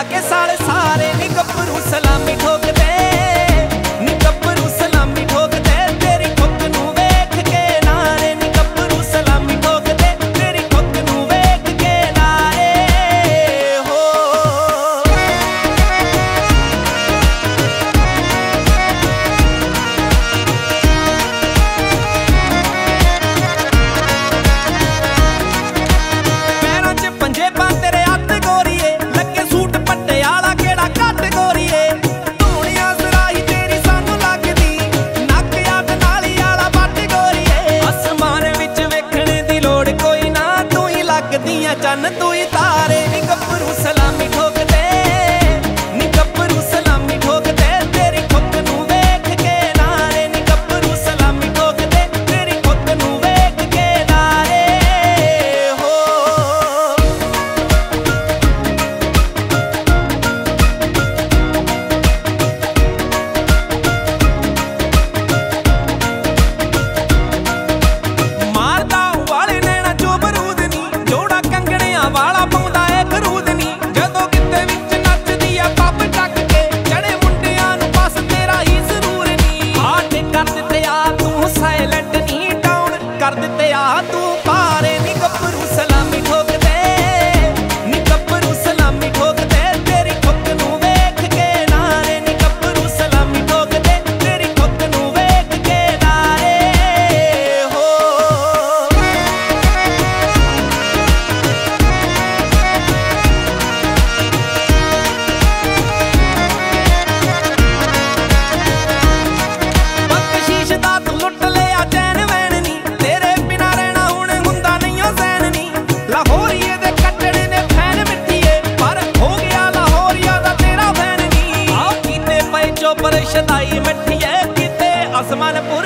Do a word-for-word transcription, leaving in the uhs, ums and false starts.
के साले सारे नी गब्बरू सलामी ठोकदे नी गब्बरू सलामी ठोकदे तेरी ठुक नूं वेख के नारे नी गब्बरू सलामी ठोकदे तेरी ठुक नूं वेख के नारे हो। पैरां च पंजे पा तेरे हत्थ गोरीए लगे सूट पट्टे आला केड़ा घट गोरीए धूणियां सराही तेरी सानू लगदी नक याद नाली आला बट गोरीए आसमान विच वेखणे दी लोड़ कोई ना तू ही लगदी आ चन्न तू ही तारे नी गब्बरू सलामी ठोकदे नी गब्बरू सलामी ठोकदे तेरी ठुक नूं वेख के नारे नी गब्बरू सलामी ठोकदे तेरी ठुक नूं वेख के नारे हो। मारदा वाले नैना जो बरूद नी जोड़ा कंगणियां वाला पाउंदा ए खरूद नी जदों किते विच नचदी आ पब टक के जड़े मुंडियां नूं बस तेरा ही जरूर नी हाट कर दित्ते आ तू साइलेंट नी डाउन कर दित्ते आ तू पारे नी गब्बरू सलामी ठोकदे नी गब्बरू सलामी ठोकदे तेरी ठुक नूं वेख के नारे नी गब्बरू सलामी ठोकदे तेरी ठुक नूं वेख के नारे हो। बख्शीश दा तू लुट लिया चैन वैन नी तेरे बिना रहना हुण हुंदा नहीं ओ सैन नी लाहौरीए दे कट्टड़े ने फैन मिट्ठीए पर हो गया लाहौरिया दा तेरा फैन नी आ कीते पए चोपर शदाई मिट्ठीए किते आसमान